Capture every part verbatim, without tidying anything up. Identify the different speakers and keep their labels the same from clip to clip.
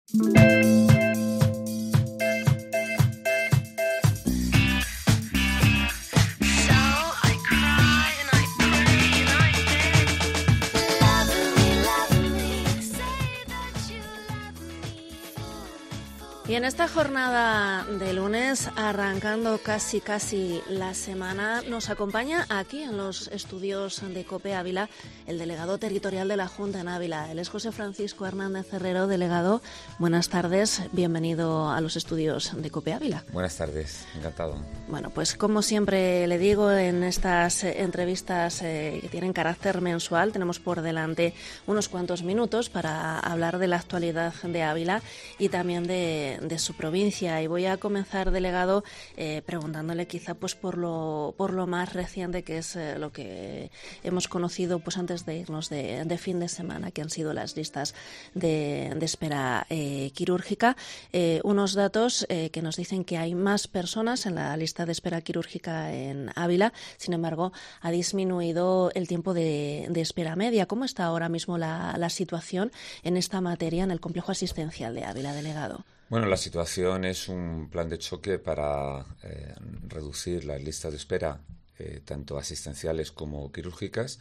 Speaker 1: Y en esta jornada de lunes, arrancando casi casi la semana, nos acompaña aquí en los estudios de COPE Ávila el delegado territorial de la Junta en Ávila. Él es José Francisco Hernández Herrero. Delegado, buenas tardes, bienvenido a los estudios de COPE Ávila.
Speaker 2: Buenas tardes, encantado.
Speaker 1: Bueno, pues como siempre le digo, en estas entrevistas eh, que tienen carácter mensual, tenemos por delante unos cuantos minutos para hablar de la actualidad de Ávila y también de de su provincia, y voy a comenzar, delegado, eh, preguntándole quizá pues por lo por lo más reciente, que es eh, lo que hemos conocido pues antes de irnos de, de fin de semana, que han sido las listas de, de espera eh, quirúrgica. Eh, unos datos eh, que nos dicen que hay más personas en la lista de espera quirúrgica en Ávila, sin embargo, ha disminuido el tiempo de, de espera media. ¿Cómo está ahora mismo la, la situación en esta materia en el complejo asistencial de Ávila, delegado?
Speaker 2: Bueno, la situación es un plan de choque para eh, reducir las listas de espera, eh, tanto asistenciales como quirúrgicas.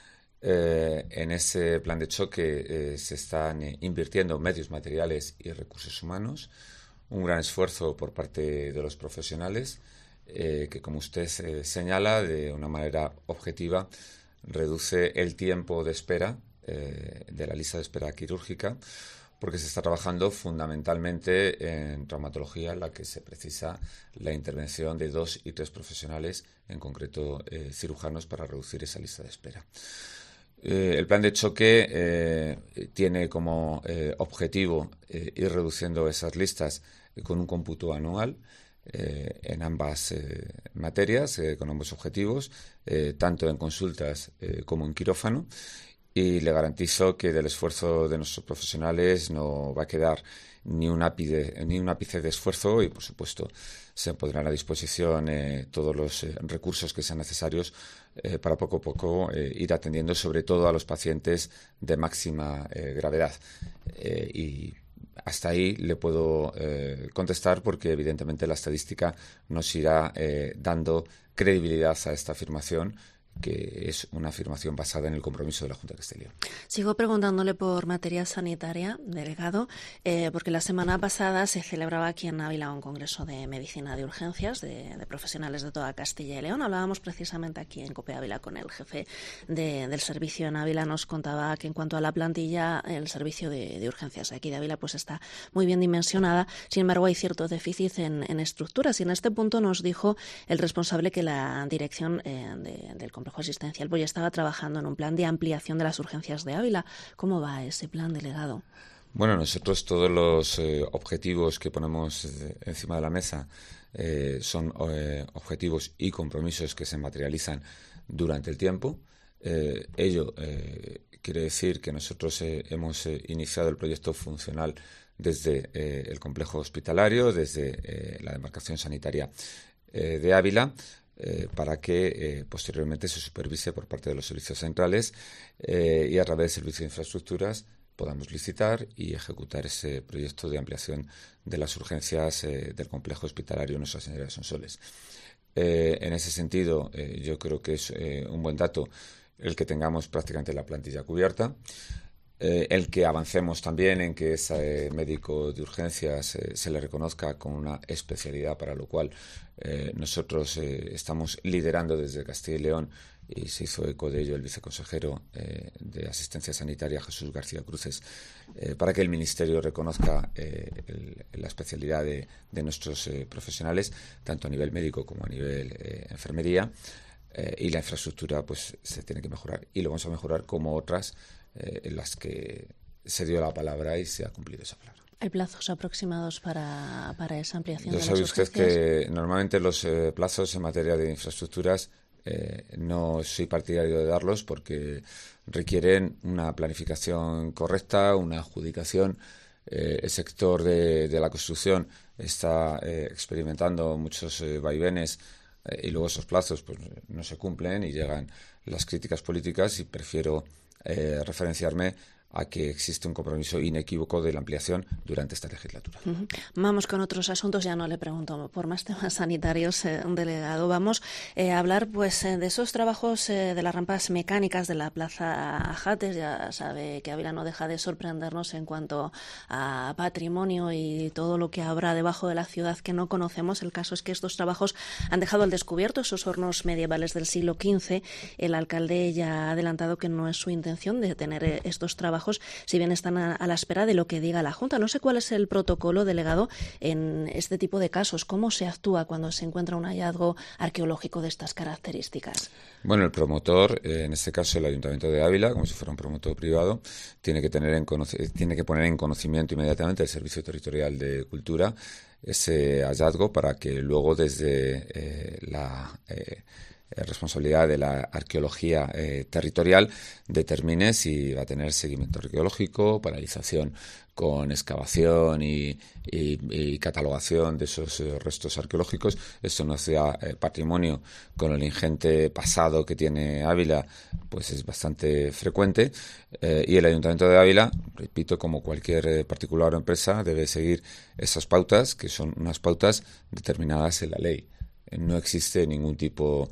Speaker 2: Eh, en ese plan de choque eh, se están eh, invirtiendo medios materiales y recursos humanos, un gran esfuerzo por parte de los profesionales, eh, que, como usted eh, señala, de una manera objetiva, reduce el tiempo de espera eh, de la lista de espera quirúrgica, porque se está trabajando fundamentalmente en traumatología, en la que se precisa la intervención de dos y tres profesionales, en concreto eh, cirujanos, para reducir esa lista de espera. Eh, el plan de choque eh, tiene como eh, objetivo eh, ir reduciendo esas listas eh, con un cómputo anual eh, en ambas eh, materias, eh, con ambos objetivos, eh, tanto en consultas eh, como en quirófano. Y le garantizo que del esfuerzo de nuestros profesionales no va a quedar ni un ápice, ni un ápice de esfuerzo, y, por supuesto, se pondrán a disposición eh, todos los eh, recursos que sean necesarios eh, para poco a poco eh, ir atendiendo, sobre todo a los pacientes de máxima eh, gravedad. Eh, y hasta ahí le puedo eh, contestar, porque evidentemente la estadística nos irá eh, dando credibilidad a esta afirmación, que es una afirmación basada en el compromiso de la Junta de Castilla y León.
Speaker 1: Sigo preguntándole por materia sanitaria, delegado, eh, porque la semana pasada se celebraba aquí en Ávila un congreso de medicina de urgencias de, de profesionales de toda Castilla y León. Hablábamos precisamente aquí en COPE Ávila con el jefe de, del servicio en Ávila. Nos contaba que en cuanto a la plantilla, el servicio de, de urgencias aquí de Ávila pues está muy bien dimensionada. Sin embargo, hay cierto déficit en, en estructuras, y en este punto nos dijo el responsable que la dirección eh, de, del complejo asistencial pues ya estaba trabajando en un plan de ampliación de las urgencias de Ávila. ¿Cómo va ese plan, delegado?
Speaker 2: Bueno, nosotros todos los eh, objetivos que ponemos eh, encima de la mesa eh, son eh, objetivos y compromisos que se materializan durante el tiempo. Eh, ello eh, quiere decir que nosotros eh, hemos eh, iniciado el proyecto funcional desde eh, el complejo hospitalario, desde eh, la demarcación sanitaria eh, de Ávila, Eh, para que eh, posteriormente se supervise por parte de los servicios centrales eh, y a través del servicio de infraestructuras podamos licitar y ejecutar ese proyecto de ampliación de las urgencias eh, del complejo hospitalario Nuestra Señora de Sonsoles. Eh, en ese sentido, eh, yo creo que es eh, un buen dato el que tengamos prácticamente la plantilla cubierta. Eh, el que avancemos también en que ese médico de urgencias eh, se le reconozca con una especialidad, para lo cual eh, nosotros eh, estamos liderando desde Castilla y León, y se hizo eco de ello el viceconsejero eh, de Asistencia Sanitaria, Jesús García Cruces, eh, para que el Ministerio reconozca eh, el, la especialidad de, de nuestros eh, profesionales, tanto a nivel médico como a nivel eh, enfermería, eh, y la infraestructura pues se tiene que mejorar, y lo vamos a mejorar como otras Eh, en las que se dio la palabra y se ha cumplido esa palabra.
Speaker 1: ¿Hay plazos aproximados para, para esa ampliación
Speaker 2: Ya
Speaker 1: de las
Speaker 2: sabe
Speaker 1: urgencias?
Speaker 2: usted que normalmente los eh, plazos en materia de infraestructuras eh, no soy partidario de darlos, porque requieren una planificación correcta, una adjudicación. Eh, el sector de, de la construcción está eh, experimentando muchos eh, vaivenes eh, y luego esos plazos pues no se cumplen y llegan las críticas políticas, y prefiero Eh, referenciarme a que existe un compromiso inequívoco de la ampliación durante esta legislatura.
Speaker 1: Uh-huh. Vamos con otros asuntos, ya no le pregunto por más temas sanitarios, eh, delegado. Vamos eh, a hablar pues eh, de esos trabajos eh, de las rampas mecánicas de la Plaza Jates. Ya sabe que Ávila no deja de sorprendernos en cuanto a patrimonio y todo lo que habrá debajo de la ciudad que no conocemos. El caso es que estos trabajos han dejado al descubierto esos hornos medievales del siglo quince. El alcalde ya ha adelantado que no es su intención de tener eh, estos trabajos, si bien están a, a la espera de lo que diga la Junta. No sé cuál es el protocolo, delegado, en este tipo de casos. ¿Cómo se actúa cuando se encuentra un hallazgo arqueológico de estas características?
Speaker 2: Bueno, el promotor, eh, en este caso el Ayuntamiento de Ávila, como si fuera un promotor privado, tiene que tener en conoc- tiene que poner en conocimiento inmediatamente el Servicio Territorial de Cultura ese hallazgo para que luego desde eh, la eh, responsabilidad de la arqueología eh, territorial determine si va a tener seguimiento arqueológico, paralización con excavación y, y, y catalogación de esos eh, restos arqueológicos. Esto no sea eh, patrimonio con el ingente pasado que tiene Ávila, pues es bastante frecuente. Eh, y el Ayuntamiento de Ávila, repito, como cualquier eh, particular o empresa, debe seguir esas pautas, que son unas pautas determinadas en la ley. No existe ningún tipo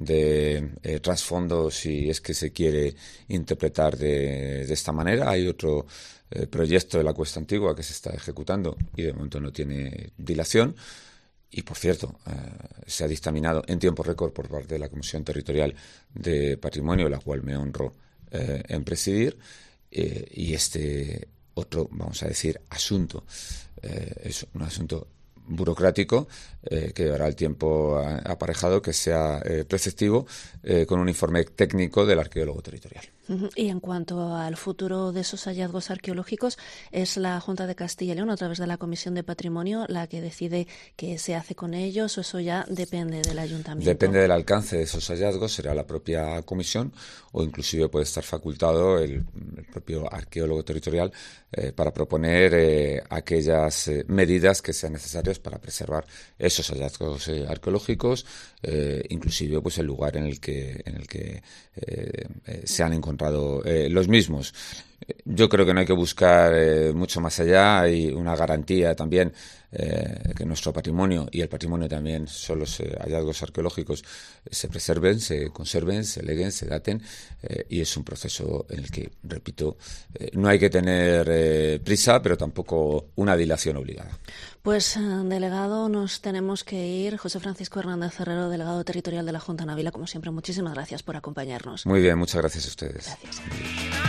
Speaker 2: de eh, trasfondo si es que se quiere interpretar de, de esta manera. Hay otro eh, proyecto de la Cuesta Antigua que se está ejecutando y de momento no tiene dilación. Y, por cierto, eh, se ha dictaminado en tiempo récord por parte de la Comisión Territorial de Patrimonio, la cual me honro eh, en presidir. Eh, y este otro, vamos a decir, asunto eh, es un asunto burocrático eh, que llevará el tiempo a, aparejado, que sea eh, preceptivo, eh, con un informe técnico del arqueólogo territorial.
Speaker 1: Y en cuanto al futuro de esos hallazgos arqueológicos, es la Junta de Castilla y León, a través de la Comisión de Patrimonio, la que decide qué se hace con ellos, o eso ya depende del Ayuntamiento.
Speaker 2: Depende del alcance de esos hallazgos, será la propia comisión o inclusive puede estar facultado el, el propio arqueólogo territorial eh, para proponer eh, aquellas eh, medidas que sean necesarias para preservar esos hallazgos eh, arqueológicos, eh, inclusive pues el lugar en el que en el que eh, eh, se han encontrado Eh, los mismos. Yo creo que no hay que buscar eh, mucho más allá. Hay una garantía también eh, que nuestro patrimonio y el patrimonio también son los eh, hallazgos arqueológicos eh, se preserven, se conserven, se leguen, se daten eh, y es un proceso en el que, repito, eh, no hay que tener eh, prisa, pero tampoco una dilación obligada.
Speaker 1: Pues, delegado, nos tenemos que ir. José Francisco Hernández Herrero, delegado territorial de la Junta en Ávila, como siempre, muchísimas gracias por acompañarnos.
Speaker 2: Muy bien, muchas gracias a ustedes.
Speaker 1: Gracias.